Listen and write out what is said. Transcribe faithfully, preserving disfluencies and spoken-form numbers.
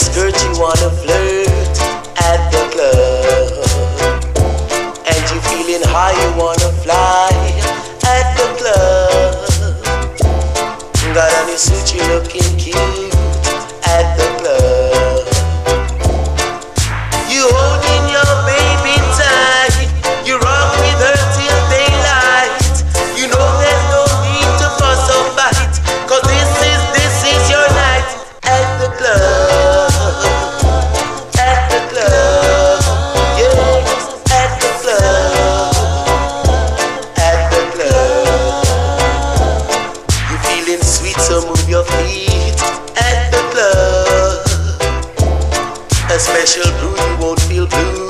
skirt, you wanna flirt at the club. And you feeling high, you wanna fly at the club. Got on your suit, you looking cute at the club. You holding your baby tight, you rock with her till daylight. You know there's no need to fuss or fight, 'cause this is, this is your night at the club. At the club, yeah, at the club. At the club. You feeling sweet, so move your feet at the club. A special brew, you won't feel blue